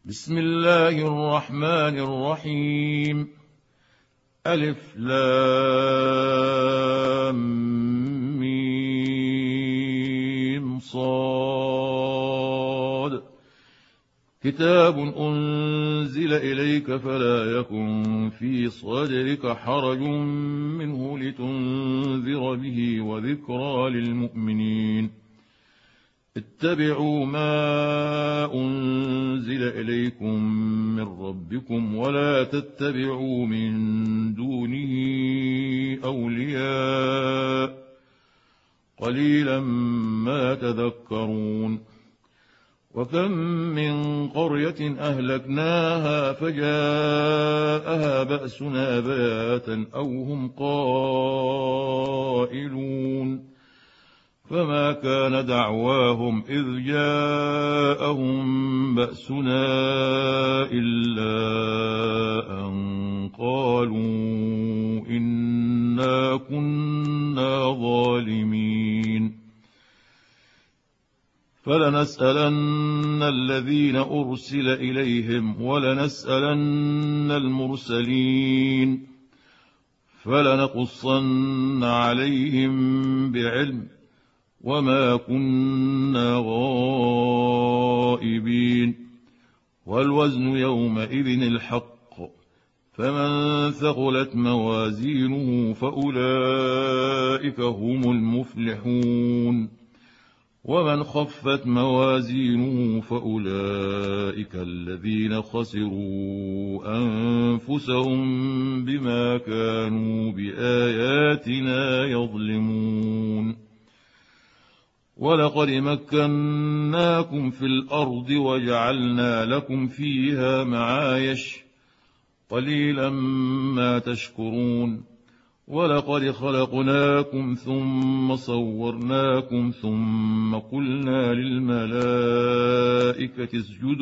بسم الله الرحمن الرحيم. ألف لام ميم صاد. كتاب أنزل إليك فلا يكن في صدرك حرج منه لتنذر به وذكرى للمؤمنين. اتبعوا ما أنزل إليكم من ربكم ولا تتبعوا من دونه أولياء قليلا ما تذكرون. وكم من قرية أهلكناها فجاءها بأسنا بياتا أو هم قائلون. فما كان دعواهم إذ جاءهم بأسنا إلا أن قالوا إنا كنا ظالمين. فلنسألن الذين أرسل إليهم ولنسألن المرسلين فلنقصن عليهم بعلم وما كنا غائبين. والوزن يومئذ الحق، فمن ثقلت موازينه فأولئك هم المفلحون. ومن خفت موازينه فأولئك الذين خسروا أنفسهم بما كانوا بآياتنا يظلمون. ولقد مكناكم في الأرض وجعلنا لكم فيها معايش قليلا ما تشكرون. ولقد خلقناكم ثم صورناكم ثم قلنا للملائكة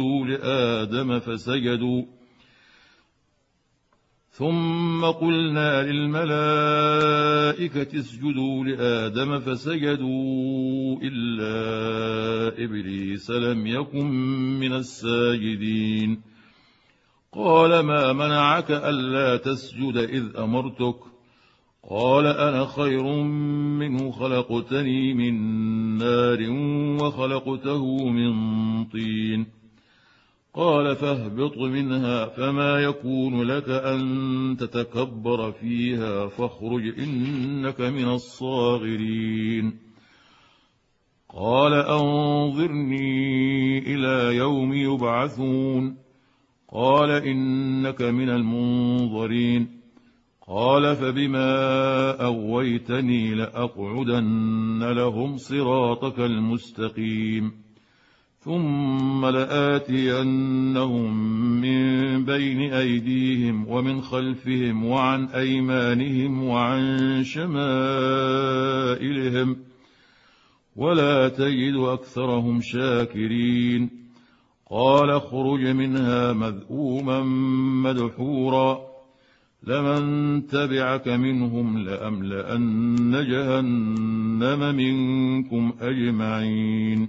اسجدوا لآدم فسجدوا إلا إبليس لم يكن من الساجدين. قال ما منعك ألا تسجد إذ أمرتك؟ قال أنا خير منه خلقتني من نار وخلقته من طين. قال فاهبط منها فما يكون لك أن تتكبر فيها فاخرج إنك من الصاغرين. قال أنظرني إلى يوم يبعثون. قال إنك من المنظرين. قال فبما أغويتني لأقعدن لهم صراطك المستقيم ثم لآتينهم من بين أيديهم ومن خلفهم وعن أيمانهم وعن شمائلهم ولا تجد أكثرهم شاكرين. قال اخرج منها مذءوما مدحورا لمن تبعك منهم لأملأن جهنم منكم أجمعين.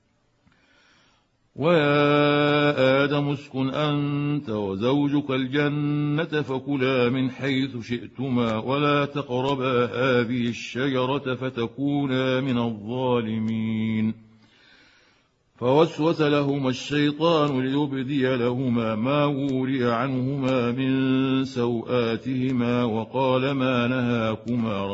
ويا آدم اسكن أنت وزوجك الجنة فكلا من حيث شئتما ولا تقربا هذه الشجرة فتكونا من الظالمين. فوسوس لهما الشيطان ليبدي لهما ما وري عنهما من سوآتهما وقال ما نهاكما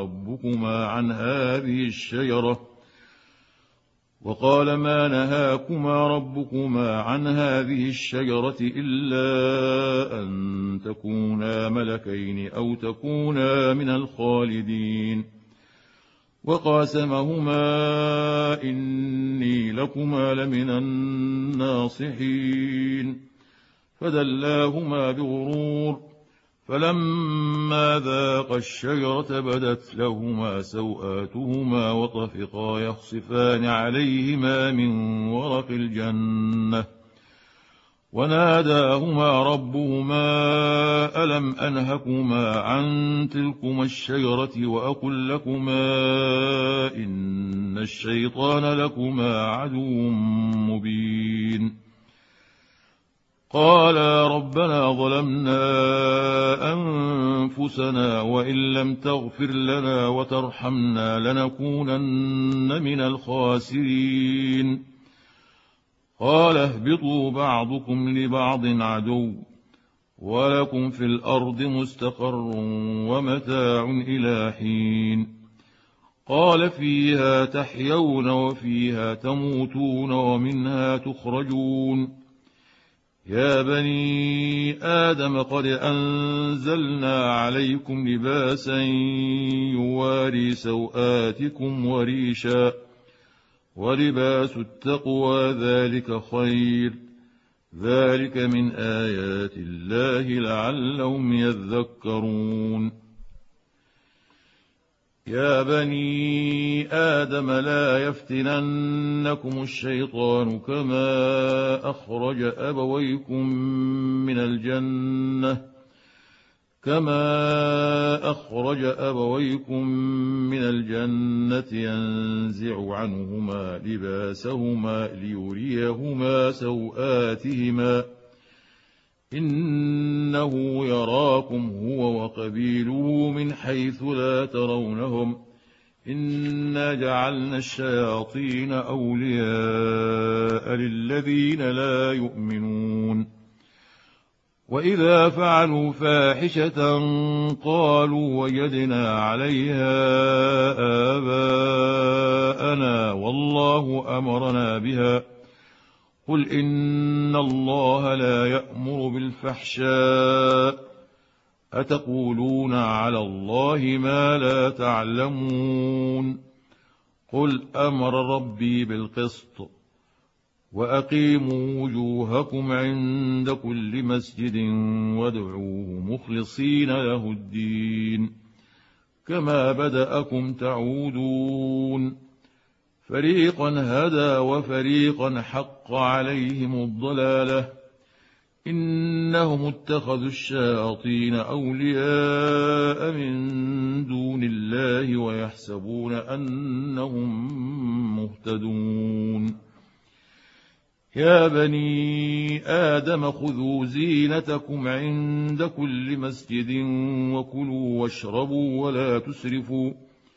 ربكما عن هذه الشجرة إلا أن تكونا ملكين أو تكونا من الخالدين. وقاسمهما إني لكما لمن الناصحين. فدلاهما بغرور فلما ذاقا الشجرة بدت لهما سوآتهما وطفقا يخصفان عليهما من ورق الجنة وناداهما ربهما ألم أنهكما عن تلكما الشجرة وأقل لكما إن الشيطان لكما عدو مبين. قالا ربنا ظلمنا أنفسنا وإن لم تغفر لنا وترحمنا لنكونن من الخاسرين. قال اهبطوا بعضكم لبعض عدو ولكم في الأرض مستقر ومتاع إلى حين. قال فيها تحيون وفيها تموتون ومنها تخرجون. يا بني آدم قد أنزلنا عليكم لباسا يواري سوآتكم وريشا ولباس التقوى ذلك خير ذلك من آيات الله لعلهم يذكرون. يا بني آدم لا يفتننكم الشيطان كما أخرج أبويكم من الجنة ينزع عنهما لباسهما ليريهما سوآتهما إنه يراكم هو وقبيله من حيث لا ترونهم إنا جعلنا الشياطين أولياء للذين لا يؤمنون. وإذا فعلوا فاحشة قالوا وجدنا عليها آباءنا والله أمرنا بها قل إن الله لا يأمر بالفحشاء أتقولون على الله ما لا تعلمون. قل أمر ربي بالقسط وأقيموا وجوهكم عند كل مسجد وادعوه مخلصين له الدين كما بدأكم تعودون فريقا هدى وفريقا حق عليهم الضلالة إنهم اتخذوا الشياطين أولياء من دون الله ويحسبون أنهم مهتدون. يا بني آدم خذوا زينتكم عند كل مسجد وكلوا واشربوا ولا تسرفوا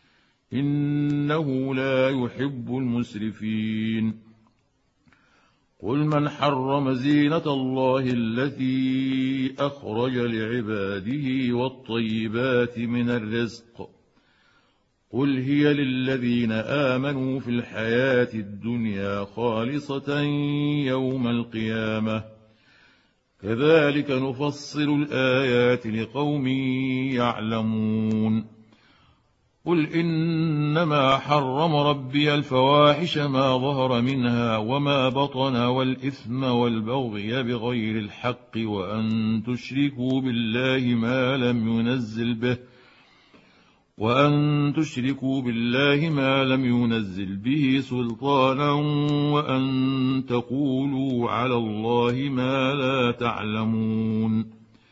إنه لا يحب المسرفين. قل من حرم زينة الله التي أخرج لعباده والطيبات من الرزق قل هي للذين آمنوا في الحياة الدنيا خالصة يوم القيامة كذلك نفصل الآيات لقوم يعلمون. قل إنما حرم ربي الفواحش ما ظهر منها وما بطن والإثم والبغي بغير الحق وأن تشركوا بالله ما لم ينزل به سلطانا وأن تقولوا على الله ما لا تعلمون.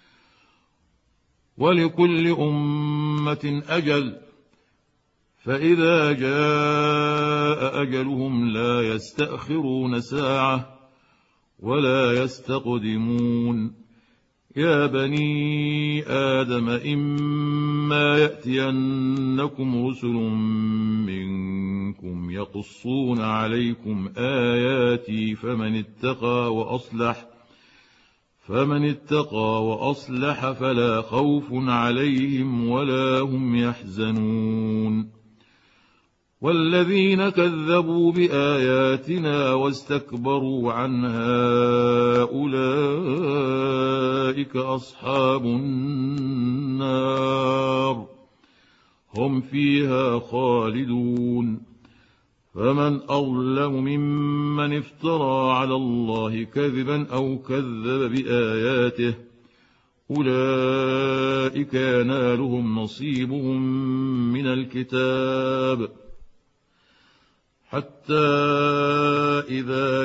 ولكل أمة أجل فإذا جاء أجلهم لا يستأخرون ساعة ولا يستقدمون. يا بني آدم إما يأتينكم رسل منكم يقصون عليكم آياتي فمن اتقى وأصلح فلا خوف عليهم ولا هم يحزنون. والذين كذبوا بآياتنا واستكبروا عنها أولئك أصحاب النار هم فيها خالدون. فمن أظلم ممن افترى على الله كذبا أو كذب بآياته أولئك ينالهم نصيبهم من الكتاب حتى إذا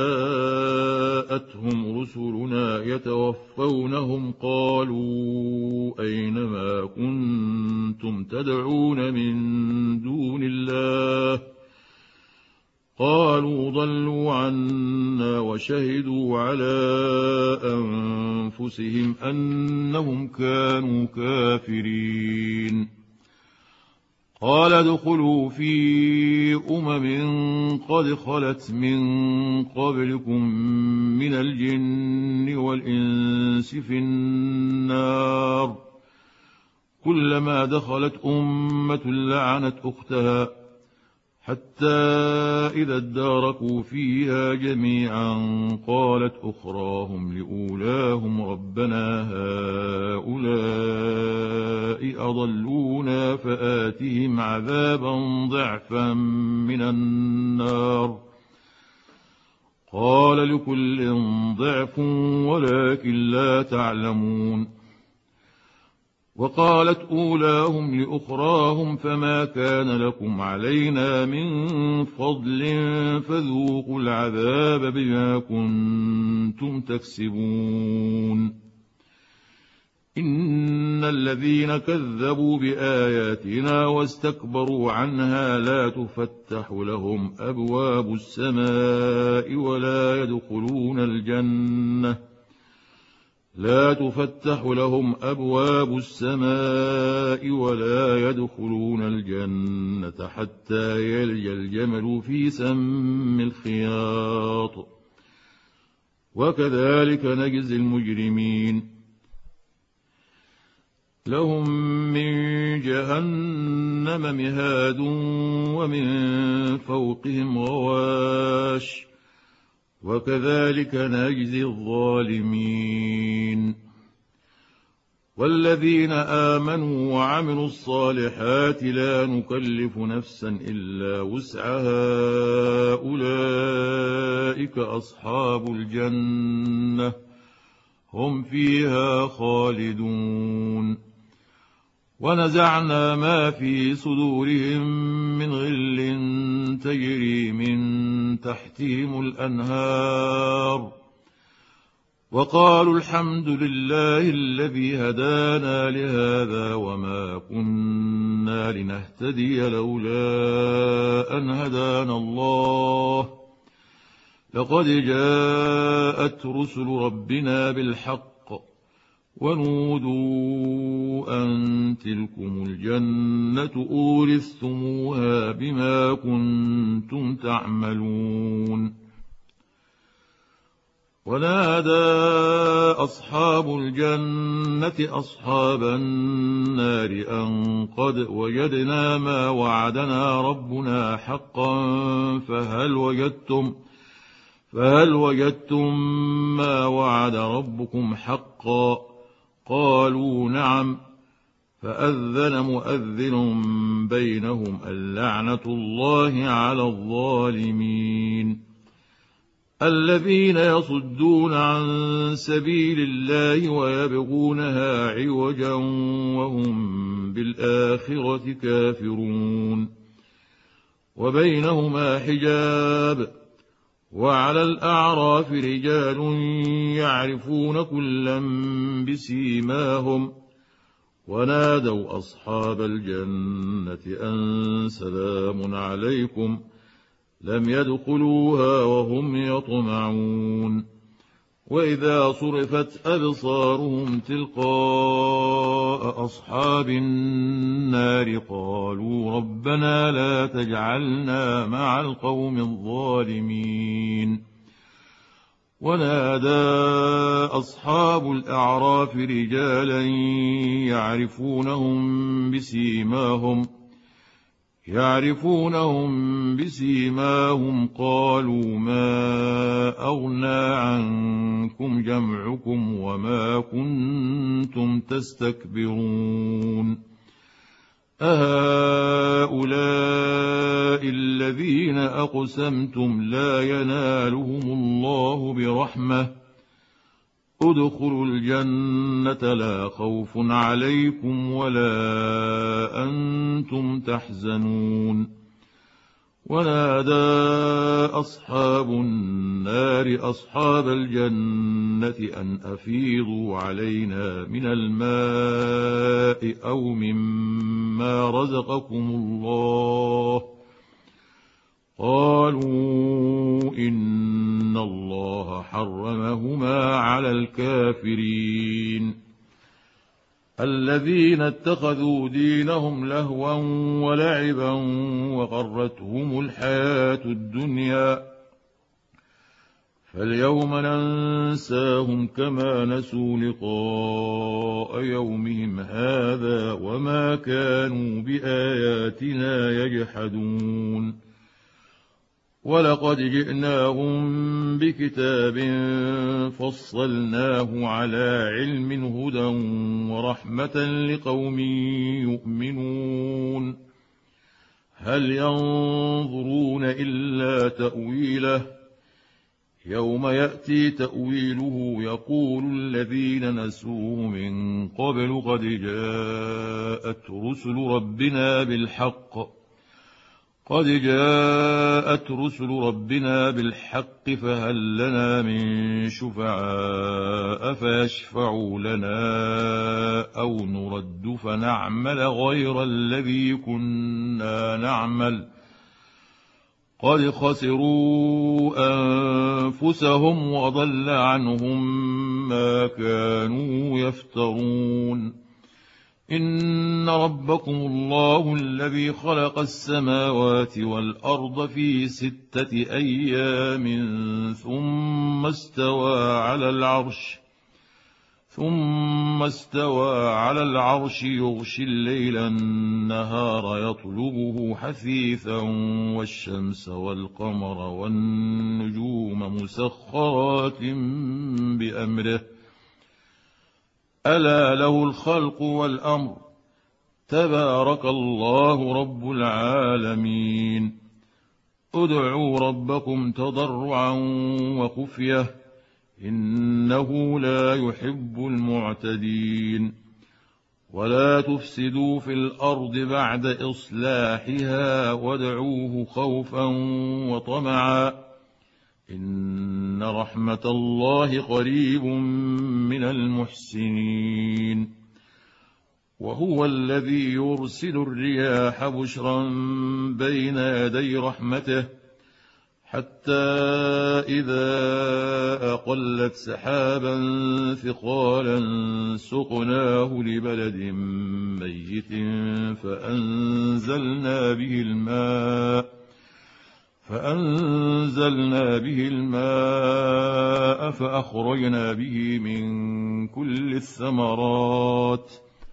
جاءتهم رسلنا يتوفونهم قالوا أين ما كنتم تدعون من دون الله قالوا ضلوا عنا وشهدوا على أنفسهم أنهم كانوا كافرين. قال ادخلوا في قد خلت من قبلكم من الجن والإنس في النار كلما دخلت أمة لعنت أختها حتى إذا اداركوا فيها جميعا قالت أخراهم لأولاهم ربنا هؤلاء أضلونا فآتهم عذابا ضعفا من النار قال لكل ضعف ولكن لا تعلمون. وقالت أولاهم لأخراهم فما كان لكم علينا من فضل فذوقوا العذاب بما كنتم تكسبون. إن الذين كذبوا بآياتنا واستكبروا عنها لا تفتح لهم أبواب السماء ولا يدخلون الجنة حتى يلج الجمل في سم الخياط وكذلك نجزي المجرمين. لهم من جهنم مهاد ومن فوقهم غواش وكذلك نجزي الظالمين. والذين آمنوا وعملوا الصالحات لا نكلف نفسا إلا وسعها أولئك أصحاب الجنة هم فيها خالدون. ونزعنا ما في صدورهم من غل تجري من تحتهم الأنهار وقالوا الحمد لله الذي هدانا لهذا وما كنا لنهتدي لولا أن هدانا الله لقد جاءت رسل ربنا بالحق ونودوا أن تلكم الجنة أورثتموها بما كنتم تعملون. ونادى أصحاب الجنة أصحاب النار أن قد وجدنا ما وعدنا ربنا حقا فهل وجدتم ما وعد ربكم حقا قالوا نعم فأذن مؤذن بينهم اللعنة الله على الظالمين. الذين يصدون عن سبيل الله ويبغونها عوجا وهم بالآخرة كافرون. وبينهما حجاب وعلى الأعراف رجال يعرفون كلا بسيماهم ونادوا أصحاب الجنة أن سلام عليكم لم يدخلوها وهم يطمعون. وإذا صرفت أبصارهم تلقاء أصحاب النار قالوا ربنا لا تجعلنا مع القوم الظالمين. ونادى أصحاب الأعراف رجالا يعرفونهم بسيماهم قالوا ما أغنى عنكم جمعكم وما كنتم تستكبرون أهؤلاء الذين أقسمتم لا ينالهم الله برحمة ادخلوا الجنة لا خوف عليكم ولا أنتم تحزنون. ونادى أصحاب النار أصحاب الجنة أن أفيضوا علينا من الماء أو مما رزقكم الله قالوا إن الله حرمهما على الكافرين. الذين اتخذوا دينهم لهوا ولعبا وغرتهم الحياة الدنيا فاليوم ننساهم كما نسوا لقاء يومهم هذا وما كانوا بآياتنا يجحدون. ولقد جئناهم بكتاب فصلناه على علم هدى ورحمة لقوم يؤمنون. هل ينظرون إلا تأويله يوم يأتي تأويله يقول الذين نسوه من قبل قد جاءت رسل ربنا بالحق فهل لنا من شفعاء فيشفعوا لنا أو نرد فنعمل غير الذي كنا نعمل قد خسروا أنفسهم وضل عنهم ما كانوا يفترون. إن ربكم الله الذي خلق السماوات والأرض في 6 أيام ثم استوى على العرش يغشي الليل النهار يطلبه حثيثا والشمس والقمر والنجوم مسخرات بأمره ألا له الخلق والأمر تبارك الله رب العالمين. ادعوا ربكم تضرعا وخفية إنه لا يحب المعتدين. ولا تفسدوا في الأرض بعد إصلاحها وادعوه خوفا وطمعا إن رحمة الله قريب من المحسنين. وهو الذي يرسل الرياح بشرا بين يدي رحمته حتى إذا أقلت سحابا ثقالا سقناه لبلد ميت فأنزلنا به الماء فأخرجنا به من كل الثمرات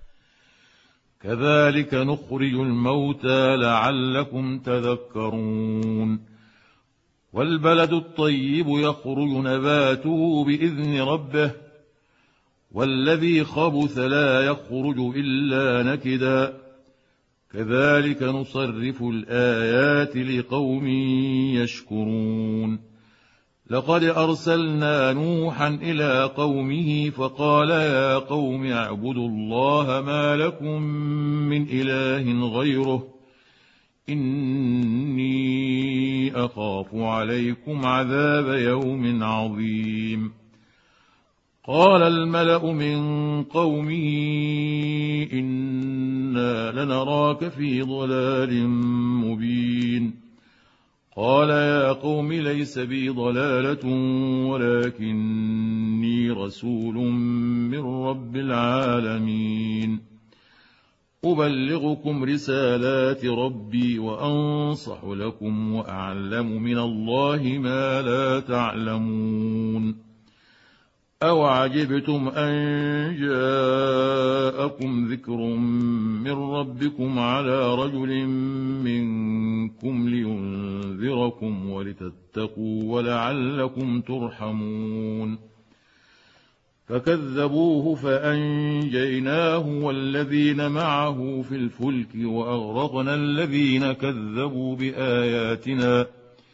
كذلك نخرج الموتى لعلكم تذكرون. والبلد الطيب يخرج نباته بإذن ربه والذي خبث لا يخرج إلا نكدا كذلك نصرف الآيات لقوم يشكرون. لقد أرسلنا نوحا إلى قومه فقال يا قوم اعبدوا الله ما لكم من إله غيره إني أخاف عليكم عذاب يوم عظيم. قال الملأ من قومه إنا لنراك في ضلال مبين. قال يا قوم ليس بي ضلالة ولكني رسول من رب العالمين أبلغكم رسالات ربي وأنصح لكم وأعلم من الله ما لا تعلمون. أوعجبتم أن جاءكم ذكر من ربكم على رجل منكم لينذركم ولتتقوا ولعلكم ترحمون. فكذبوه فأنجيناه والذين معه في الفلك وأغرقنا الذين كذبوا بآياتنا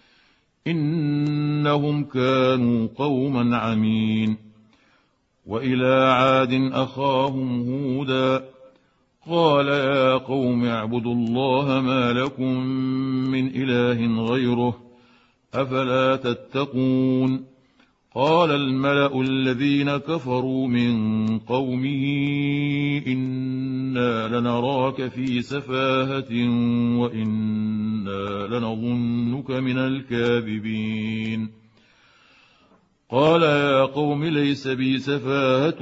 إنهم كانوا قوما عمين. وإلى عاد أخاهم هودا قال يا قوم اعبدوا الله ما لكم من إله غيره أفلا تتقون. قال الملأ الذين كفروا من قومه إنا لنراك في سفاهة وإنا لنظنك من الكاذبين قال يا قوم ليس بي سفاهة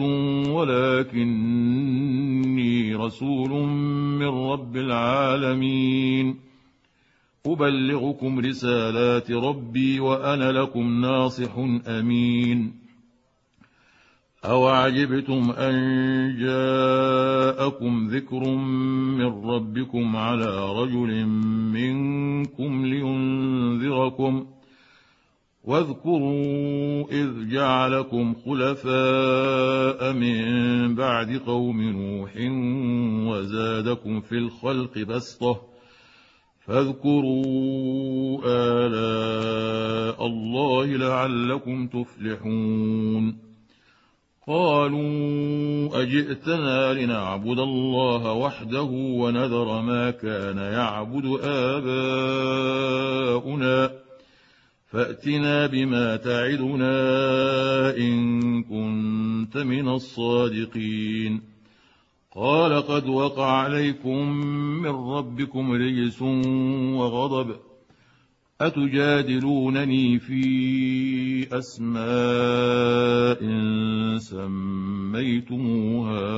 ولكني رسول من رب العالمين أبلغكم رسالات ربي وأنا لكم ناصح أمين أوعجبتم أن جاءكم ذكر من ربكم على رجل منكم لينذركم واذكروا إذ جعلكم خلفاء من بعد قوم نوح وزادكم في الخلق بسطة فاذكروا آلاء الله لعلكم تفلحون قالوا أجئتنا لنعبد الله وحده ونذر ما كان يعبد آباؤنا فأتنا بما تعدنا إن كنت من الصادقين قال قد وقع عليكم من ربكم رجس وغضب أتجادلونني في أسماء سميتموها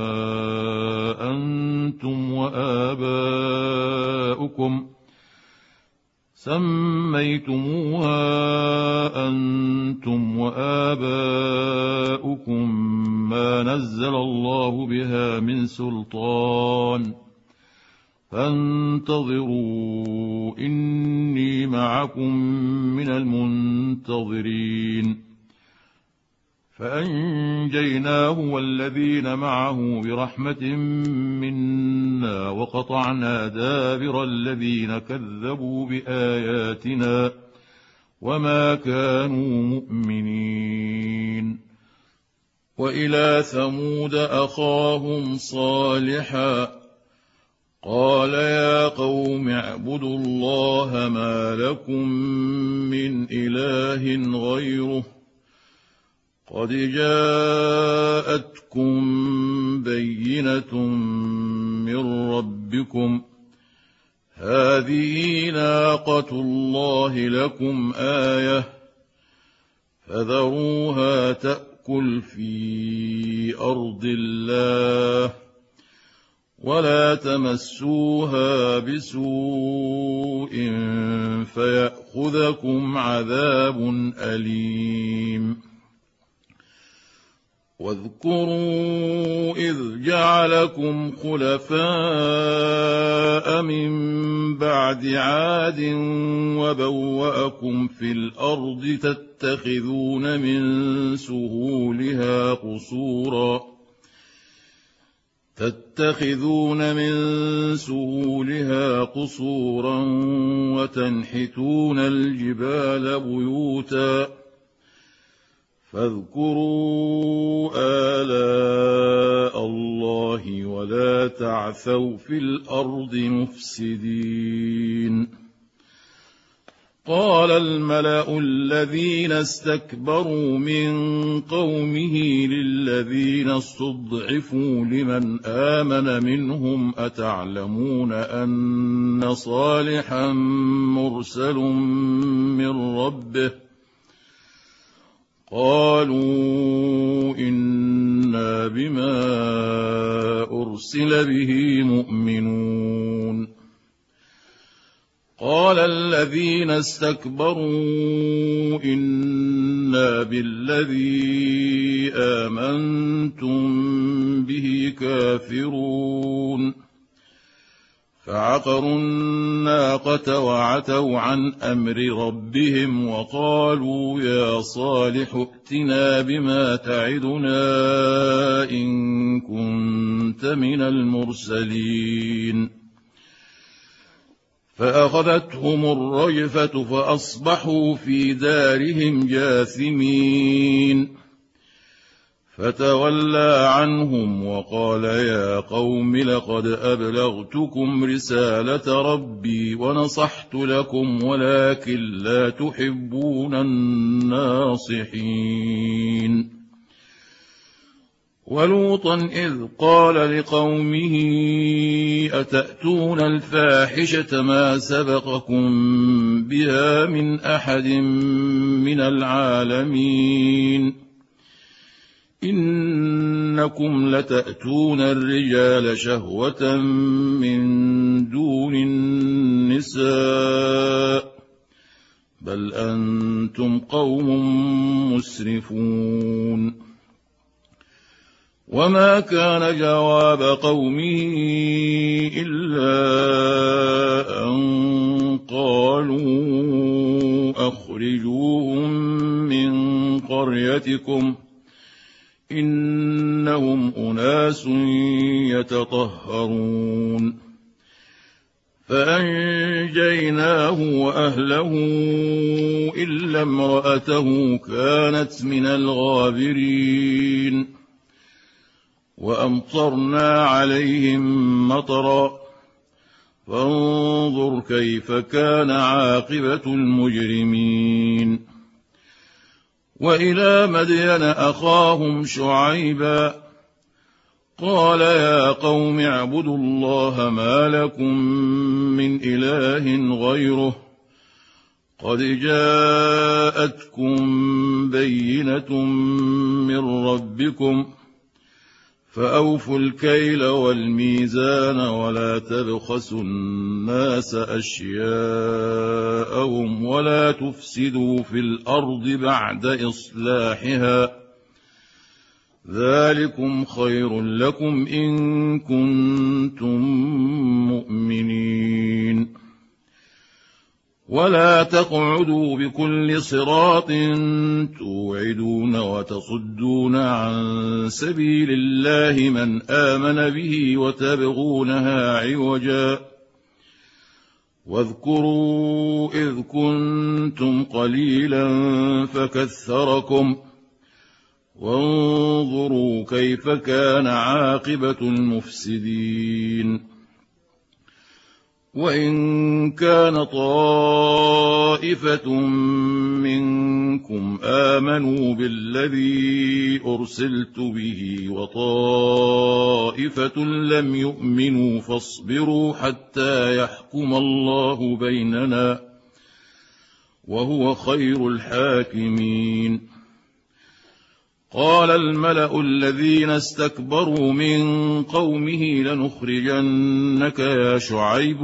أنتم وآباؤكم ما نزل الله بها من سلطان فانتظروا إني معكم من المنتظرين فأنجيناه والذين معه برحمة منا وقطعنا دابر الذين كذبوا بآياتنا وما كانوا مؤمنين وإلى ثمود أخاهم صالحا قال يا قوم اعبدوا الله ما لكم من إله غيره قد جاءتكم بينة من ربكم هذه ناقة الله لكم آية فذروها تأكل في أرض الله ولا تمسوها بسوء فيأخذكم عذاب أليم واذكروا إذ جعلكم خلفاء من بعد عاد وبوأكم في الأرض تتخذون من سهولها قصورا وتنحتون الجبال بيوتا فاذكروا آلاء الله ولا تعثوا في الأرض مفسدين قال الملأ الذين استكبروا من قومه للذين استضعفوا لمن آمن منهم أتعلمون أن صالحا مرسل من ربه قالوا إنا بما أرسل به مؤمنون قال الذين استكبروا إنا بالذي آمنتم به كافرون فعقروا الناقة وعتوا عن أمر ربهم وقالوا يا صالح ائتنا بما تعدنا إن كنت من المرسلين فأخذتهم الرجفة فأصبحوا في دارهم جاثمين فتولى عنهم وقال يا قوم لقد أبلغتكم رسالة ربي ونصحت لكم ولكن لا تحبون الناصحين. ولوطا إذ قال لقومه أتأتون الفاحشة ما سبقكم بها من أحد من العالمين إنكم لتأتون الرجال شهوة من دون النساء بل أنتم قوم مسرفون. وما كان جواب قومه إلا أن قالوا أخرجوهم من قريتكم إنهم أناس يتطهرون. فأنجيناه وأهله إلا امرأته كانت من الغابرين. وأمطرنا عليهم مطرا فانظر كيف كان عاقبة المجرمين. وإلى مدين أخاهم شعيبا قال يا قوم اعبدوا الله ما لكم من إله غيره قد جاءتكم بينة من ربكم فأوفوا الكيل والميزان ولا تبخسوا الناس أشياءهم ولا تفسدوا في الأرض بعد إصلاحها ذلكم خير لكم إن كنتم مؤمنين. ولا تقعدوا بكل صراط توعدون وتصدون عن سبيل الله من آمن به وتبغونها عوجا واذكروا إذ كنتم قليلا فكثركم وانظروا كيف كان عاقبة المفسدين. وإن كان طائفة منكم آمنوا بالذي أرسلت به وطائفة لم يؤمنوا فاصبروا حتى يحكم الله بيننا وهو خير الحاكمين. قال الملأ الذين استكبروا من قومه لنخرجنك يا شعيب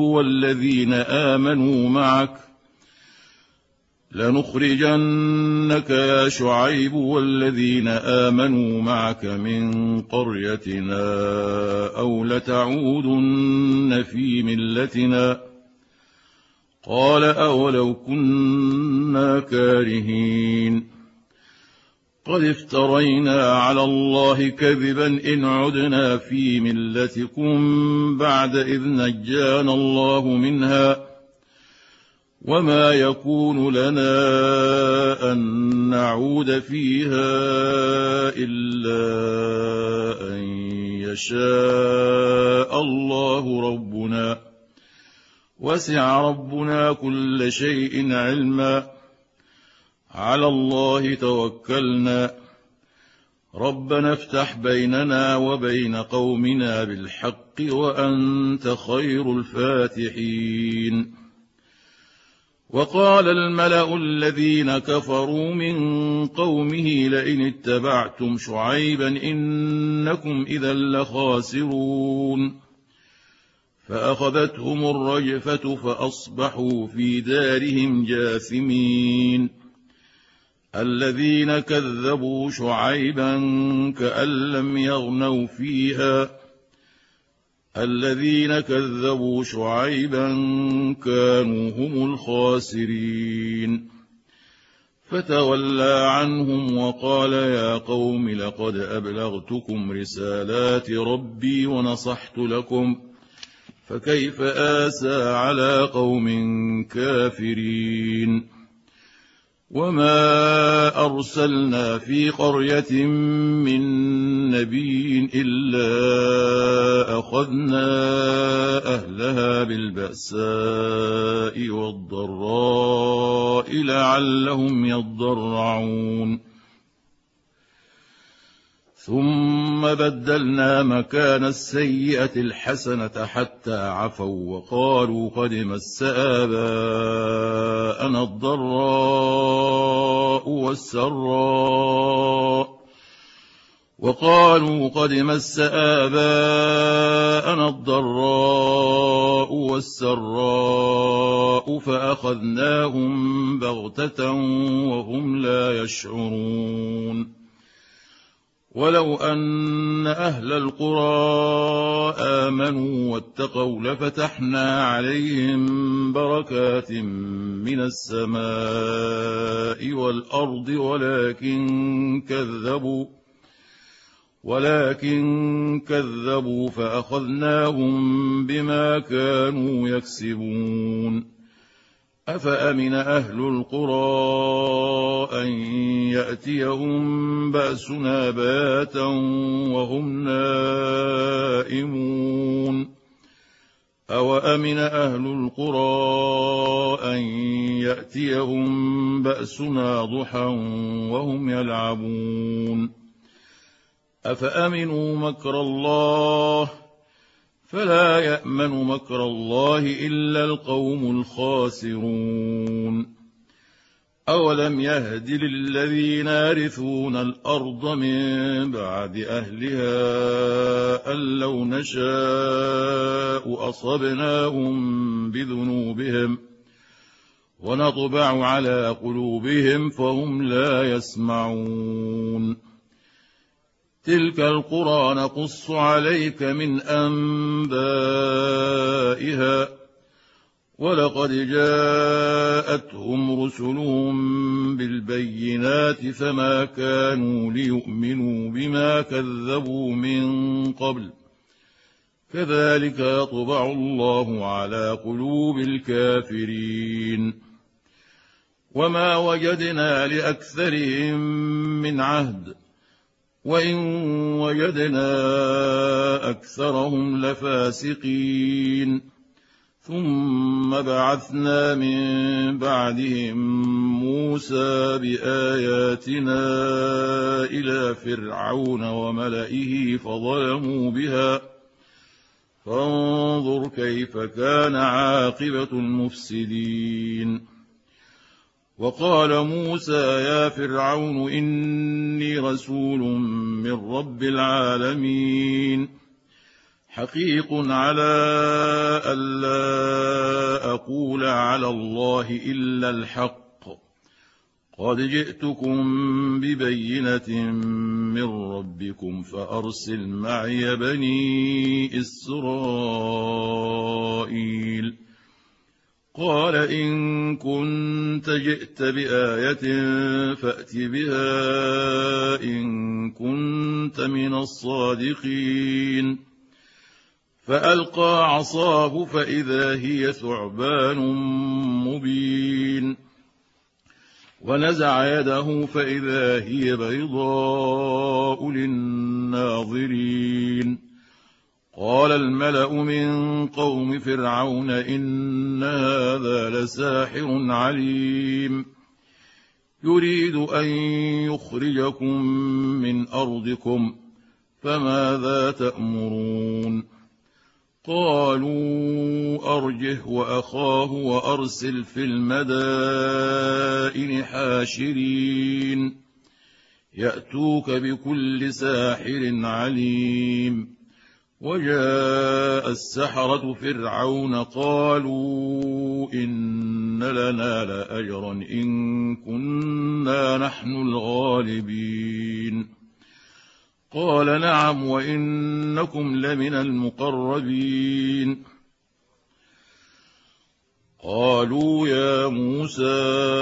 والذين آمنوا معك من قريتنا أو لتعودن في ملتنا قال أولو كنا كارهين قد افترينا على الله كذبا إن عدنا في ملتكم بعد إذ نجانا الله منها وما يكون لنا أن نعود فيها إلا أن يشاء الله ربنا وسع ربنا كل شيء علما على الله توكلنا ربنا افتح بيننا وبين قومنا بالحق وأنت خير الفاتحين. وقال الملأ الذين كفروا من قومه لئن اتبعتم شعيبا إنكم إذا لخاسرون. فأخذتهم الرجفة فأصبحوا في دارهم جاثمين. الذين كذبوا شعيبا كأن لم يغنوا فيها الذين كذبوا شعيبا كانوا هم الخاسرين. فتولى عنهم وقال يا قوم لقد أبلغتكم رسالات ربي ونصحت لكم فكيف آسى على قوم كافرين. وما أرسلنا في قرية من نبي إلا أخذنا أهلها بالبأساء والضراء لعلهم يضرعون ثم بدلنا مكان السيئة الحسنة حتى عفوا وقالوا قد مس آباءنا الضراء والسراء فأخذناهم بغتة وهم لا يشعرون ولو أن أهل القرى آمنوا واتقوا لفتحنا عليهم بركات من السماء والأرض ولكن كذبوا فأخذناهم بما كانوا يكسبون أفأمن أهل القرى أن يأتيهم بأسنا بياتا وهم نائمون أوأمن أهل القرى أن يأتيهم بأسنا ضحى وهم يلعبون أفأمنوا مكر الله فلا يأمن مكر الله إلا القوم الخاسرون أولم يهد للذين يرثون الأرض من بعد أهلها أن لو نشاء أصبناهم بذنوبهم ونطبع على قلوبهم فهم لا يسمعون تلك القرى نقص عليك من أنبائها ولقد جاءتهم رسلهم بالبينات فما كانوا ليؤمنوا بما كذبوا من قبل كذلك يطبع الله على قلوب الكافرين وما وجدنا لأكثرهم من عهد وإن وجدنا أكثرهم لفاسقين ثم بعثنا من بعدهم موسى بآياتنا إلى فرعون وملئه فظلموا بها فانظر كيف كان عاقبة المفسدين وقال موسى يا فرعون إني رسول من رب العالمين حقيق على ألا أقول على الله إلا الحق قد جئتكم ببينة من ربكم فأرسل معي بني إسرائيل قال إن كنت جئت بآية فأت بها إن كنت من الصادقين فألقى عصاه فإذا هي ثعبان مبين ونزع يده فإذا هي بيضاء للناظرين قال الملأ من قوم فرعون إن هذا لساحر عليم يريد أن يخرجكم من أرضكم فماذا تأمرون قالوا أرجه وأخاه وأرسل في المدائن حاشرين يأتوك بكل ساحر عليم وجاء السحرة فرعون قالوا إن لنا لأجرا إن كنا نحن الغالبين قال نعم وإنكم لمن المقربين قالوا يا موسى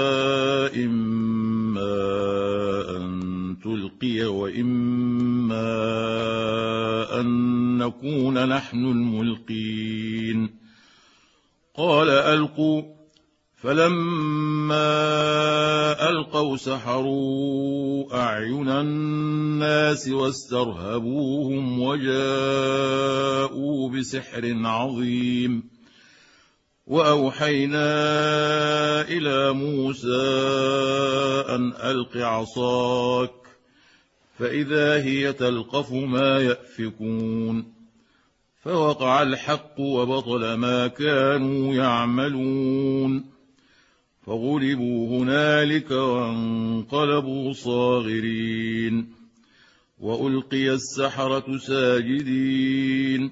إما أن تلقي وإما أن نكون نحن الملقين قال ألقوا فلما ألقوا سحروا أعين الناس واسترهبوهم وجاءوا بسحر عظيم. وأوحينا إلى موسى أن ألق عصاك فإذا هي تلقف ما يأفكون. فوقع الحق وبطل ما كانوا يعملون. فغلبوا هنالك وانقلبوا صاغرين. وألقي السحرة ساجدين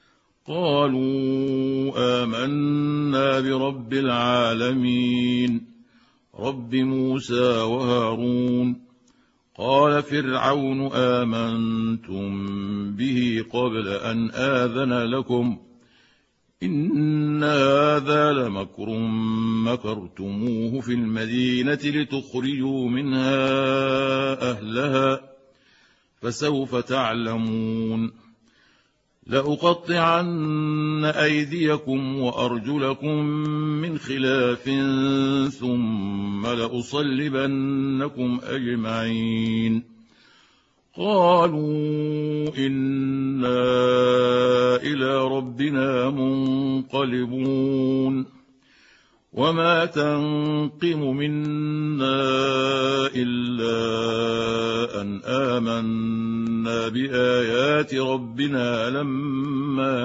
قالوا آمنا برب العالمين رب موسى وهارون. قال فرعون آمنتم به قبل أن آذن لكم إن هذا لمكر مكرتموه في المدينة لتخرجوا منها أهلها فسوف تعلمون. لأقطعن أيديكم وأرجلكم من خلاف ثم لأصلبنكم أجمعين. قالوا إنا إلى ربنا منقلبون. وما تنقم منا إلا أن آمنا بآيات ربنا لما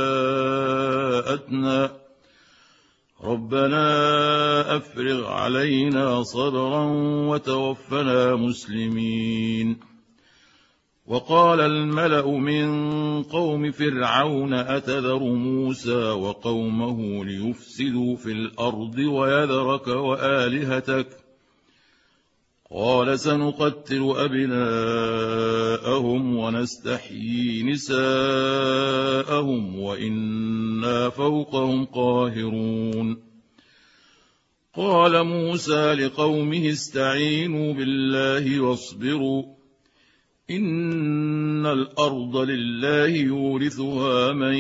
جاءتنا ربنا أفرغ علينا صبرا وتوفنا مسلمين. وقال الملأ من قوم فرعون أتذر موسى وقومه ليفسدوا في الأرض ويذرك وآلهتك قال سنقتل أبناءهم ونستحيي نساءهم وإنا فوقهم قاهرون. قال موسى لقومه استعينوا بالله واصبروا إن الأرض لله يورثها من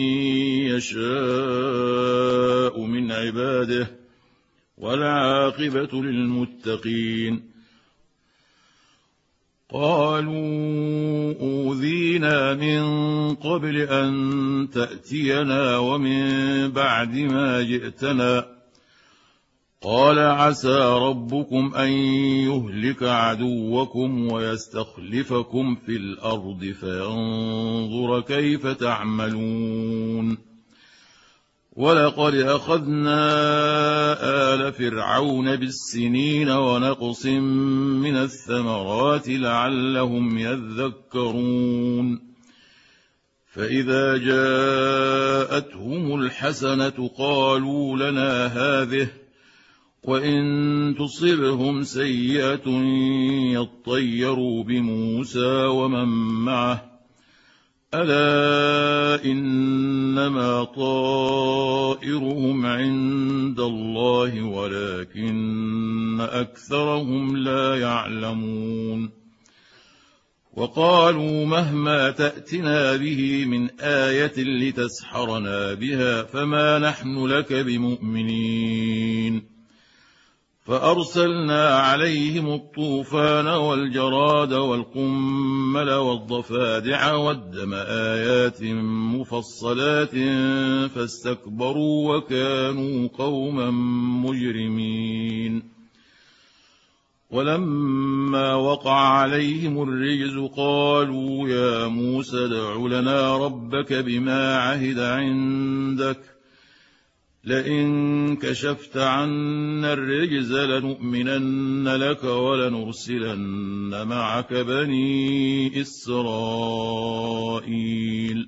يشاء من عباده والعاقبة للمتقين. قالوا أوذينا من قبل أن تأتينا ومن بعد ما جئتنا قال عسى ربكم أن يهلك عدوكم ويستخلفكم في الأرض فينظر كيف تعملون. ولقد أخذنا آل فرعون بالسنين ونقص من الثمرات لعلهم يذكرون. فإذا جاءتهم الحسنة قالوا لنا هذه وإن تصبهم سيئة يطيروا بموسى ومن معه ألا إنما طائرهم عند الله ولكن أكثرهم لا يعلمون. وقالوا مهما تأتنا به من آية لتسحرنا بها فما نحن لك بمؤمنين. فأرسلنا عليهم الطوفان والجراد والقمل والضفادع والدم آيات مفصلات فاستكبروا وكانوا قوما مجرمين. ولما وقع عليهم الرجز قالوا يا موسى ادع لنا ربك بما عهد عندك لئن كشفت عنا الرجز لنؤمنن لك ولنرسلن معك بني إسرائيل.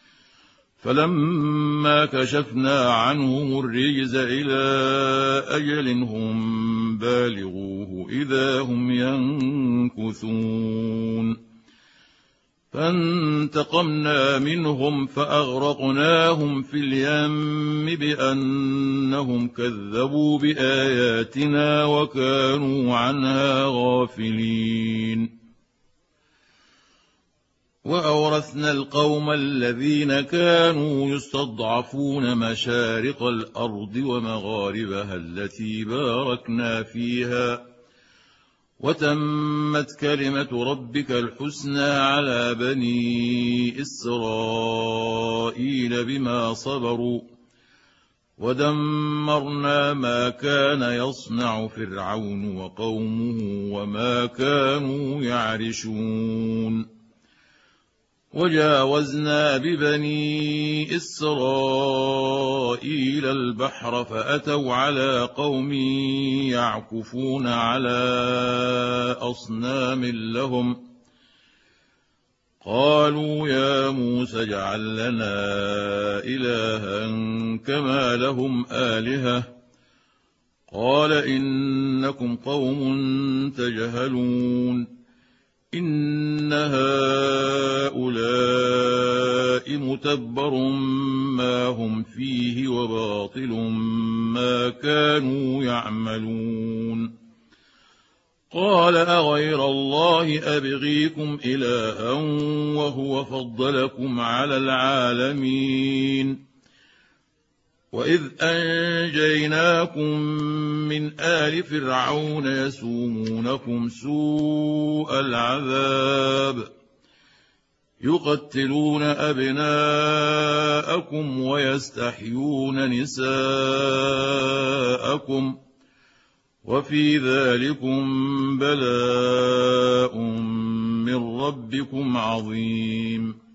فلما كشفنا عنهم الرجز إلى أجل هم بالغوه إذا هم ينكثون. فانتقمنا منهم فأغرقناهم في اليم بأنهم كذبوا بآياتنا وكانوا عنها غافلين. وأورثنا القوم الذين كانوا يستضعفون مشارق الأرض ومغاربها التي باركنا فيها وتمت كلمة ربك الحسنى على بني إسرائيل بما صبروا ودمرنا ما كان يصنع فرعون وقومه وما كانوا يعرشون وجاوزنا ببني إسرائيل البحر فأتوا على قوم يعكفون على أصنام لهم قالوا يا موسى اجعل لنا إلها كما لهم آلهة قال إنكم قوم تجهلون إن هؤلاء متبر ما هم فيه وباطل ما كانوا يعملون قال أغير الله أبغيكم إلها وهو فضلكم على العالمين وإذ أنجيناكم من آل فرعون يسومونكم سوء العذاب يقتلون أبناءكم ويستحيون نساءكم وفي ذلكم بلاء من ربكم عظيم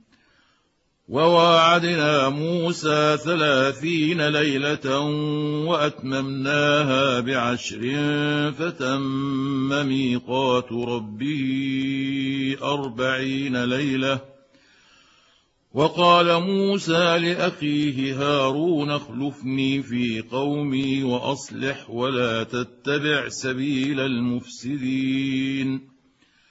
وواعدنا موسى 30 ليلة وأتممناها ب10 فتم ميقات ربه 40 ليلة وقال موسى لأخيه هارون اخلفني في قومي وأصلح ولا تتبع سبيل المفسدين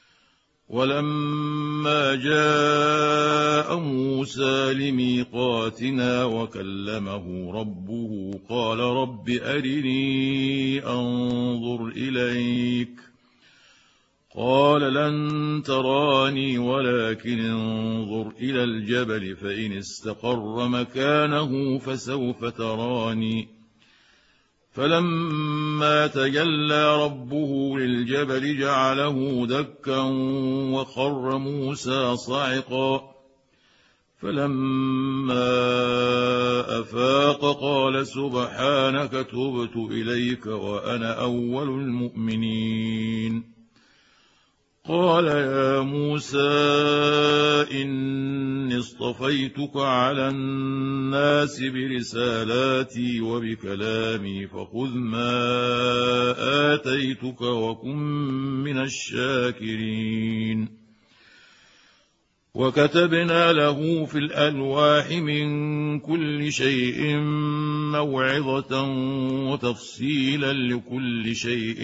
ولما جاء موسى لميقاتنا وكلمه ربه قال رب أرني أنظر إليك قال لن تراني ولكن انظر إلى الجبل فإن استقر مكانه فسوف تراني فلما تجلى ربه للجبل جعله دكا وخر موسى صعقا فلما أفاق قال سبحانك تبت إليك وأنا أول المؤمنين قال يا موسى إني اصطفيتك على الناس برسالاتي وبكلامي فخذ ما آتيتك وكن من الشاكرين وكتبنا له في الألواح من كل شيء موعظة وتفصيلا لكل شيء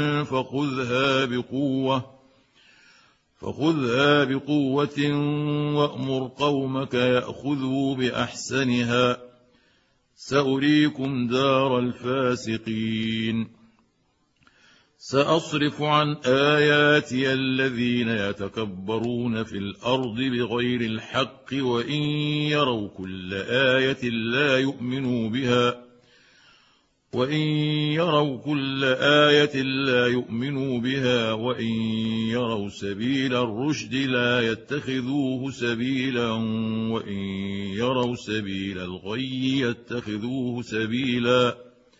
فخذها بقوة وأمر قومك يأخذوا بأحسنها سأريكم دار الفاسقين سأصرف عن آياتي الذين يتكبرون في الأرض بغير الحق وإن يروا كل آية لا يؤمنوا بها وإن يروا سبيل الرشد لا يتخذوه سبيلا وإن يروا سبيل الغي يتخذوه سبيلا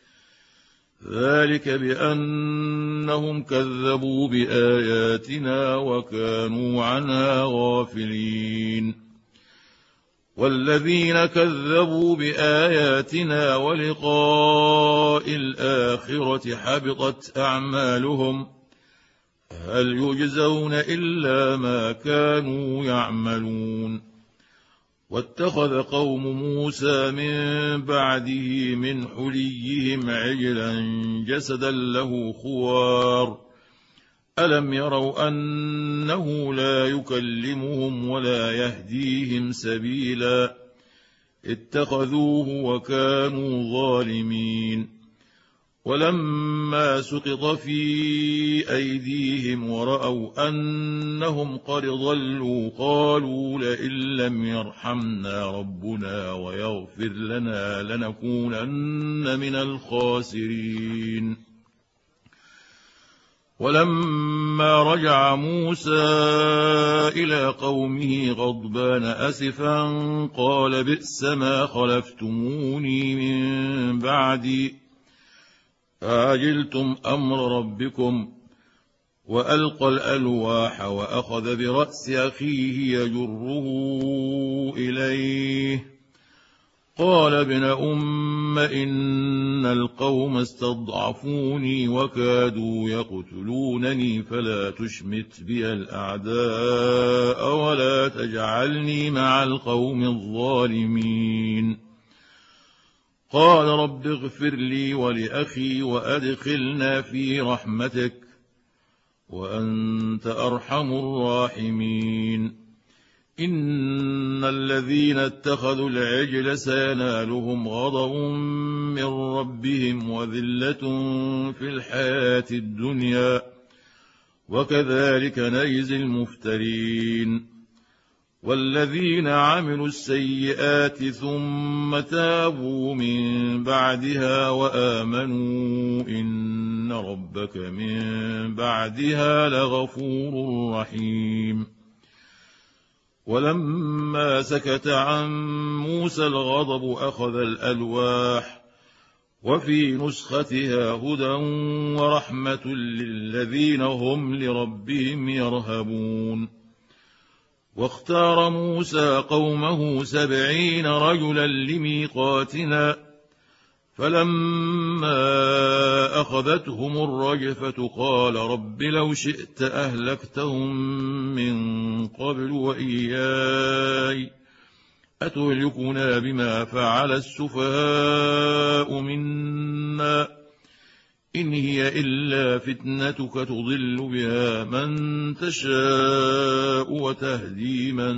ذلك بأنهم كذبوا بآياتنا وكانوا عنها غافلين والذين كذبوا بآياتنا ولقاء الآخرة حبطت أعمالهم هل يجزون إلا ما كانوا يعملون واتخذ قوم موسى من بعده من حليهم عجلا جسدا له خوار ألم يروا أنه لا يكلمهم ولا يهديهم سبيلا، اتخذوه وكانوا ظالمين. ولما سقط في أيديهم ورأوا أنهم قد ضلوا قالوا لئن لم يرحمنا ربنا ويغفر لنا لنكونن من الخاسرين. ولما رجع موسى إلى قومه غضبان أسفا قال بئس ما خلفتموني من بعدي أعجلتم أمر ربكم. وألقى الألواح وأخذ برأس أخيه يجره إليه قال ابن أم إن القوم استضعفوني وكادوا يقتلونني فلا تشمت بي الأعداء ولا تجعلني مع القوم الظالمين. قال رب اغفر لي ولأخي وأدخلنا في رحمتك وأنت أرحم الراحمين. إن الذين اتخذوا العجل سينالهم غضب من ربهم وذلة في الحياة الدنيا وكذلك نجزي المفترين. والذين عملوا السيئات ثم تابوا من بعدها وآمنوا إن ربك من بعدها لغفور رحيم. ولما سكت عن موسى الغضب أخذ الألواح وفي نسختها هدى ورحمة للذين هم لربهم يرهبون. واختار موسى قومه 70 رجلا لميقاتنا فلما أخذتهم الرجفة قال رب لو شئت أهلكتهم من قبل وإياي أتهلكنا بما فعل السفهاء منا إن هي إلا فتنتك تضل بها من تشاء وتهدي من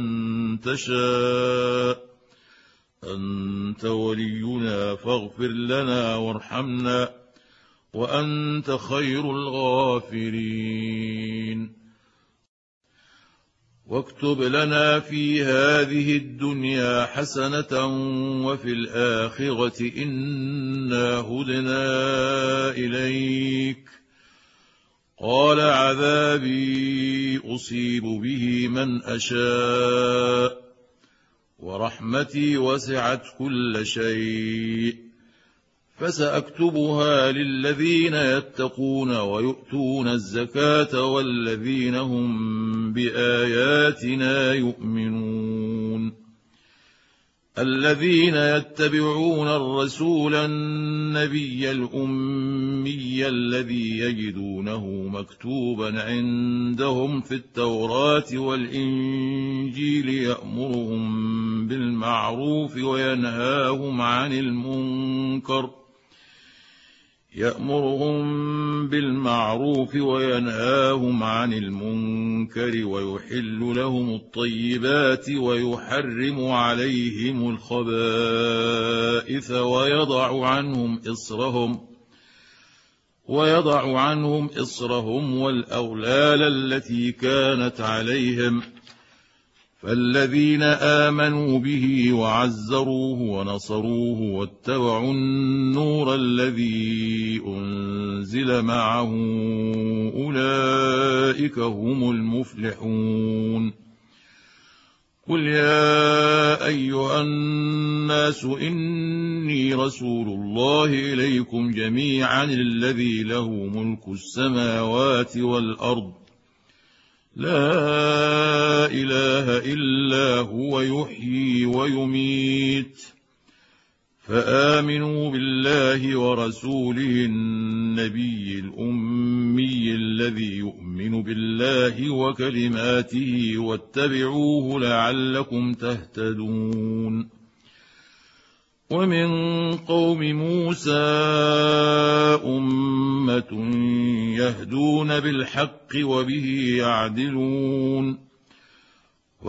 تشاء أنت ولينا فاغفر لنا وارحمنا وأنت خير الغافرين. واكتب لنا في هذه الدنيا حسنة وفي الآخرة إنا هدنا إليك. قال عذابي أصيب به من أشاء ورحمتي وسعت كل شيء فسأكتبها للذين يتقون ويؤتون الزكاة والذين هم بآياتنا يؤمنون. الذين يتبعون الرسول النبي الأمي الذي يجدونه مكتوبا عندهم في التوراة والإنجيل يأمرهم بالمعروف وينهاهم عن المنكر ويحل لهم الطيبات ويحرم عليهم الخبائث ويضع عنهم إصرهم والأغلال التي كانت عليهم. فالذين آمنوا به وعزروه ونصروه واتبعوا النور الذي أنزل معه أولئك هم المفلحون. قل يا أيها الناس إني رسول الله إليكم جميعا الذي له ملك السماوات والأرض لا إله إلا هو يحيي ويميت فآمنوا بالله ورسوله النبي الأمي الذي يؤمن بالله وكلماته واتبعوه لعلكم تهتدون. ومن قوم موسى أمة يهدون بالحق وبه يعدلون.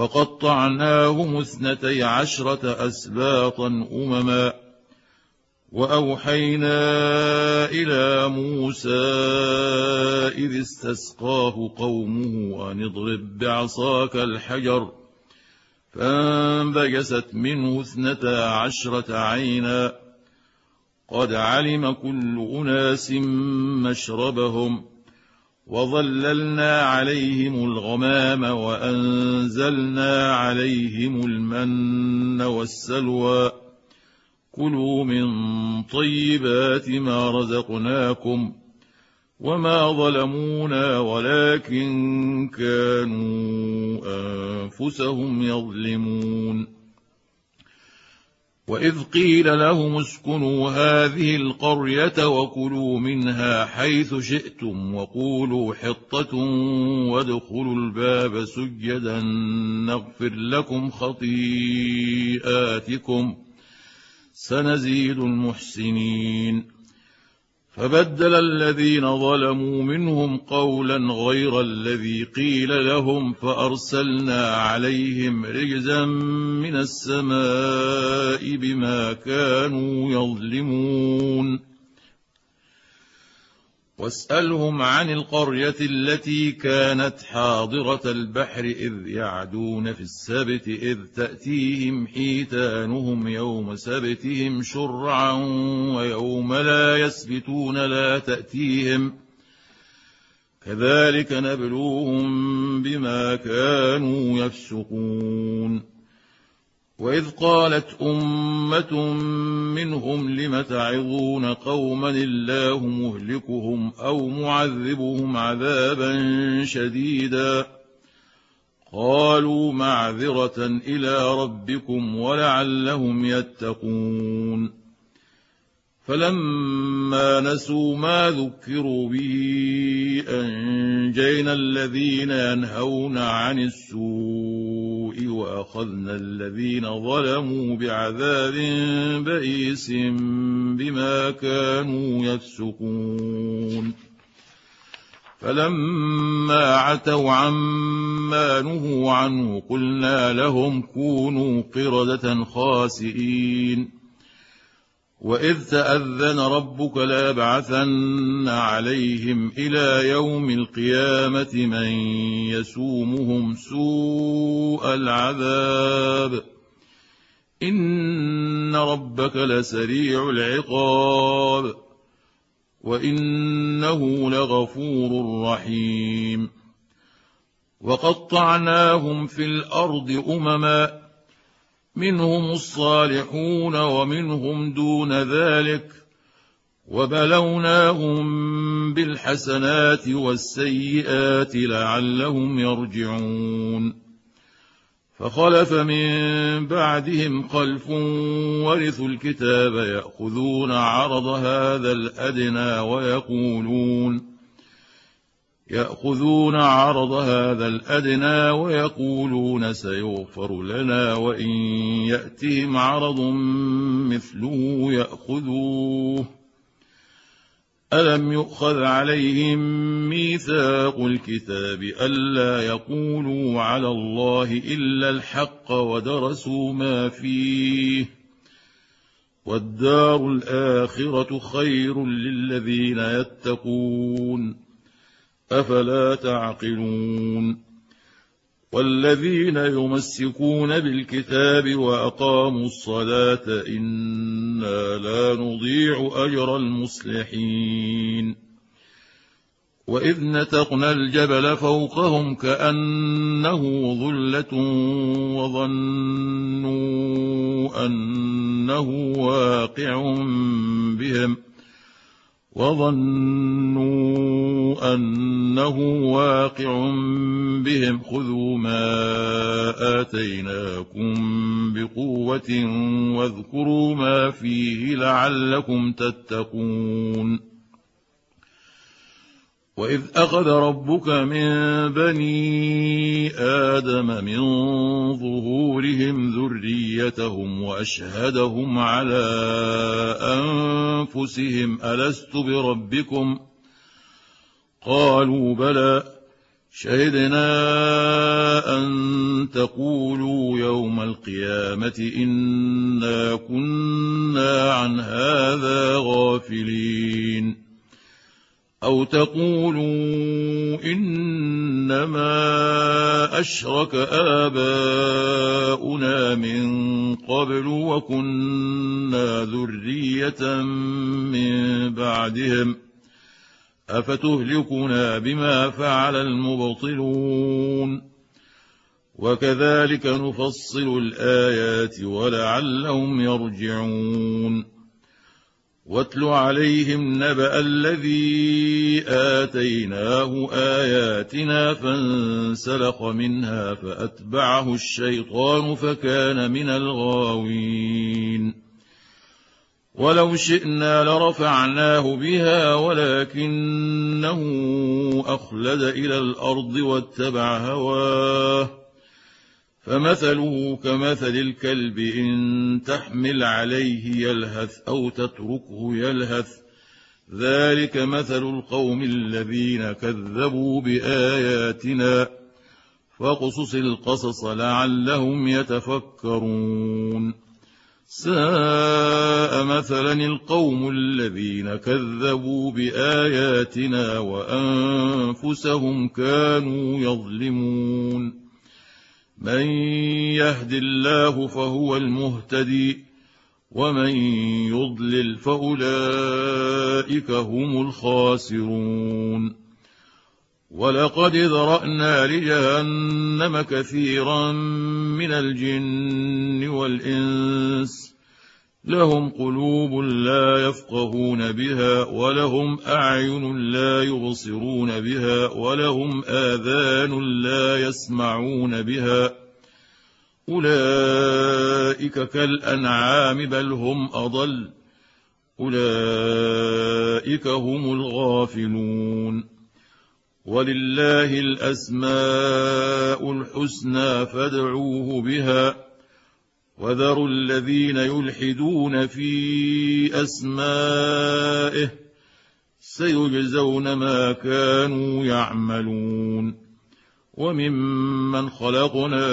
وقطعناهم 12 أسباطا أمما وأوحينا إلى موسى إذ استسقاه قومه أن اضرب بعصاك الحجر فانبجست منه 12 عينا قد علم كل أناس مشربهم وظللنا عليهم الغمام وأنزلنا عليهم المن والسلوى كلوا من طيبات ما رزقناكم وما ظلمونا ولكن كانوا أنفسهم يظلمون وإذ قيل لهم اسكنوا هذه القرية وكلوا منها حيث شئتم وقولوا حطة وادخلوا الباب سجدا نغفر لكم خطيئاتكم سنزيد المحسنين فبدل الذين ظلموا منهم قولا غير الذي قيل لهم فأرسلنا عليهم رجزا من السماء بما كانوا يظلمون واسألهم عن القرية التي كانت حاضرة البحر إذ يعدون في السبت إذ تأتيهم حيتانهم يوم سبتهم شرعا ويوم لا يسبتون لا تأتيهم كذلك نبلوهم بما كانوا يفسقون وإذ قالت أمة منهم لم تعظون قوما الله مهلكهم أو معذبهم عذابا شديدا قالوا معذرة إلى ربكم ولعلهم يتقون فلما نسوا ما ذكروا به أنجينا الذين ينهون عن السوء وأخذنا الذين ظلموا بعذاب بئيس بما كانوا يفسقون فلما عتوا عما نهوا عنه قلنا لهم كونوا قردة خاسئين وإذ تأذن ربك ليبعثن عليهم إلى يوم القيامة من يسومهم سوء العذاب إن ربك لسريع العقاب وإنه لغفور رحيم وقطعناهم في الأرض أمما منهم الصالحون ومنهم دون ذلك وبلوناهم بالحسنات والسيئات لعلهم يرجعون فخلف من بعدهم خلف ورثوا الكتاب يأخذون عرض هذا الأدنى ويقولون سيغفر لنا وإن يأتهم عرض مثله يأخذوه ألم يؤخذ عليهم ميثاق الكتاب ألا يقولوا على الله إلا الحق ودرسوا ما فيه والدار الآخرة خير للذين يتقون أفلا تعقلون والذين يمسكون بالكتاب وأقاموا الصلاة إنا لا نضيع أجر المصلحين وإذ نتقنا الجبل فوقهم كأنه ظلة وظنوا أنه واقع بهم خذوا ما آتيناكم بقوة واذكروا ما فيه لعلكم تتقون وإذ أخذ ربك من بني آدم من ظهورهم ذريتهم وأشهدهم على أنفسهم ألست بربكم قالوا بلى شهدنا أن تقولوا يوم القيامة إنا كنا عن هذا غافلين أو تقولوا إنما أشرك آباؤنا من قبل وكنا ذرية من بعدهم أفتهلكنا بما فعل المبطلون وكذلك نفصل الآيات ولعلهم يرجعون واتل عليهم نبأ الذي آتيناه آياتنا فانسلخ منها فأتبعه الشيطان فكان من الغاوين ولو شئنا لرفعناه بها ولكنه أخلد إلى الأرض واتبع هواه فمثله كمثل الكلب إن تحمل عليه يلهث أو تتركه يلهث ذلك مثل القوم الذين كذبوا بآياتنا فاقصص القصص لعلهم يتفكرون ساء مثلا القوم الذين كذبوا بآياتنا وأنفسهم كانوا يظلمون من يهد الله فهو المهتدي ومن يضلل فأولئك هم الخاسرون ولقد ذرأنا لجهنم كثيرا من الجن والإنس لهم قلوب لا يفقهون بها ولهم أعين لا يبصرون بها ولهم آذان لا يسمعون بها أولئك كالأنعام بل هم أضل أولئك هم الغافلون ولله الأسماء الحسنى فادعوه بها وذروا الذين يلحدون في أسمائه سيجزون ما كانوا يعملون وممن خلقنا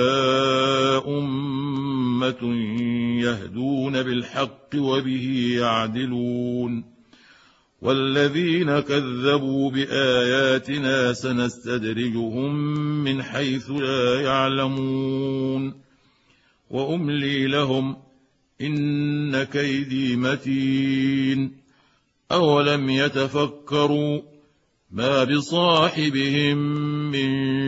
أمة يهدون بالحق وبه يعدلون والذين كذبوا بآياتنا سنستدرجهم من حيث لا يعلمون وأملي لهم إن كيدي متين أولم يتفكروا ما بصاحبهم من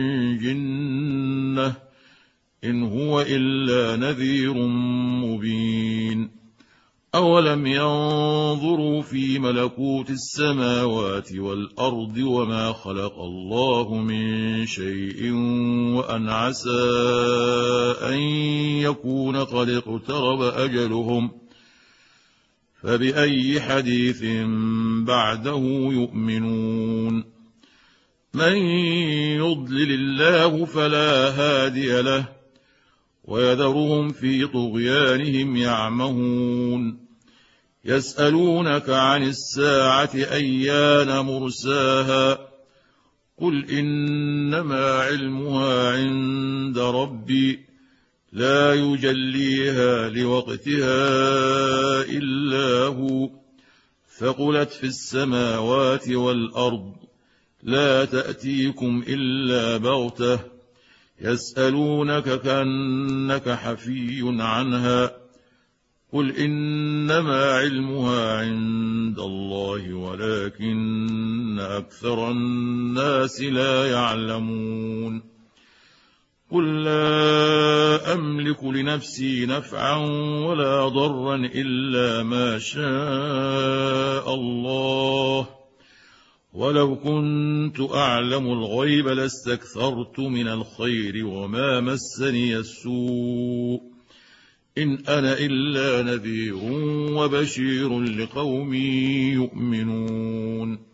جنة إن هو إلا نذير مبين أولم ينظروا في ملكوت السماوات والأرض وما خلق الله من شيء وأن عسى أن يكون قد اقترب أجلهم فبأي حديث بعده يؤمنون من يضلل الله فلا هادي له ويذرهم في طغيانهم يعمهون يسألونك عن الساعة أيان مرساها قل إنما علمها عند ربي لا يجليها لوقتها إلا هو ثقلت في السماوات والأرض لا تأتيكم إلا بغتة يسألونك كأنك حفي عنها قل إنما علمها عند الله ولكن أكثر الناس لا يعلمون قل لا أملك لنفسي نفعا ولا ضرا إلا ما شاء الله ولو كنت أعلم الغيب لاستكثرت من الخير وما مسني السوء إن أنا إلا نذير وبشير لقوم يؤمنون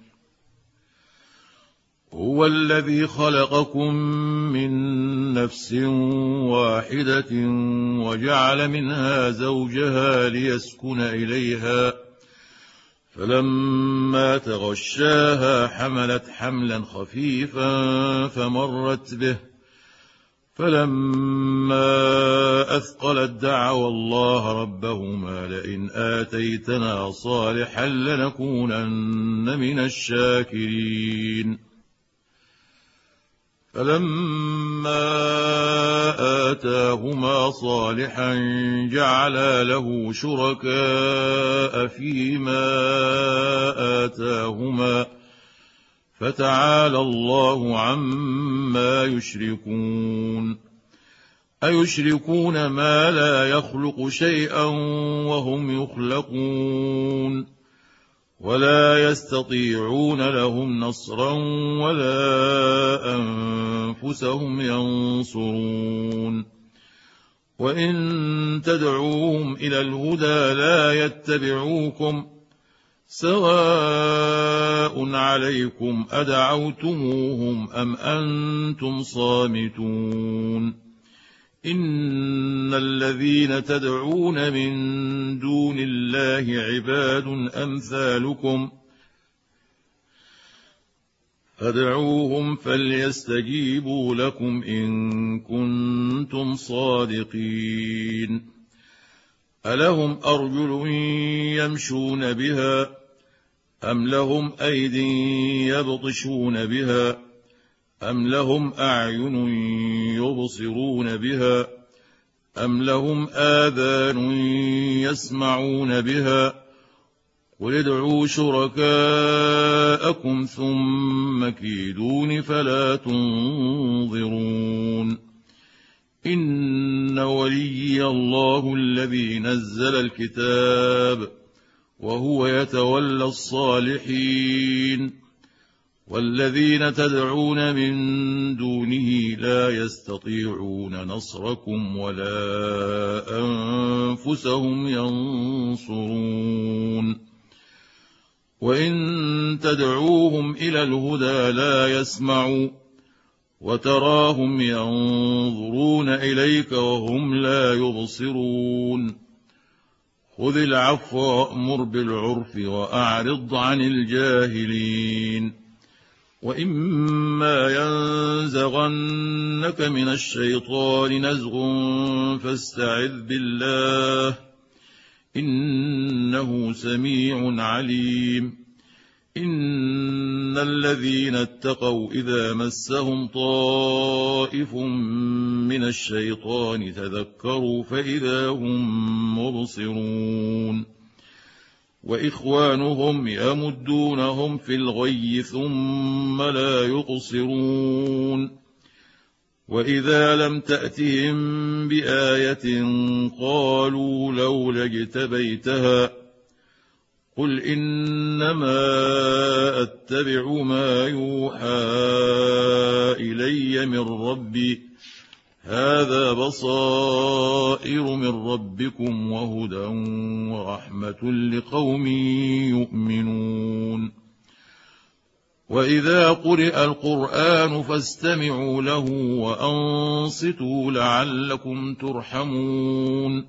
هو الذي خلقكم من نفس واحدة وجعل منها زوجها ليسكن إليها فلما تغشاها حملت حملا خفيفا فلما أثقلت دعوا الله ربهما لئن آتيتنا صالحا لنكونن من الشاكرين. فلما آتاهما صالحا جعلا له شركاء فيما آتاهما فتعالى الله عما يشركون. أيشركون ما لا يخلق شيئا وهم يخلقون ولا يستطيعون لهم نصرا ولا أنفسهم ينصرون. وإن تدعوهم إلى الهدى لا يتبعوكم سواء عليكم أدعوتموهم أم أنتم صامتون. إن الذين تدعون من دون الله عباد أمثالكم فادعوهم فليستجيبوا لكم إن كنتم صادقين. ألهم أرجل يمشون بها أم لهم أيد يبطشون بها أم لهم أعين يبصرون بها أم لهم آذان يسمعون بها قل ادعوا شركاءكم ثم كيدون فلا تنظرون. إن وليي الله الذي نزل الكتاب وهو يتولى الصالحين. والذين تدعون من دونه لا يستطيعون نصركم ولا أنفسهم ينصرون. وإن تدعوهم إلى الهدى لا يسمعوا وتراهم ينظرون إليك وهم لا يبصرون. خذ العفو وأمر بالعرف وأعرض عن الجاهلين. وإما ينزغنك من الشيطان نزغ فاستعذ بالله إنه سميع عليم. إن الذين اتقوا إذا مسهم طائف من الشيطان تذكروا فإذا هم مبصرون. وإخوانهم يمدونهم في الغي ثم لا يقصرون. وإذا لم تأتهم بآية قالوا لولا اجتبيتها قل إنما أتبع ما يوحى إلي من ربي هذا بصائر من ربكم وهدى ورحمة لقوم يؤمنون. وإذا قرئ القرآن فاستمعوا له وأنصتوا لعلكم ترحمون.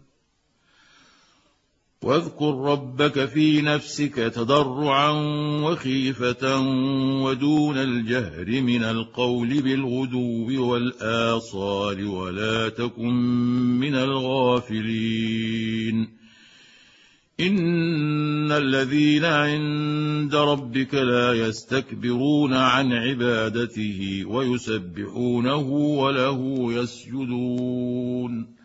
واذكر ربك في نفسك تضرعا وخيفة ودون الجهر من القول بالغدو والآصال ولا تكن من الغافلين. إن الذين عند ربك لا يستكبرون عن عبادته ويسبحونه وله يسجدون.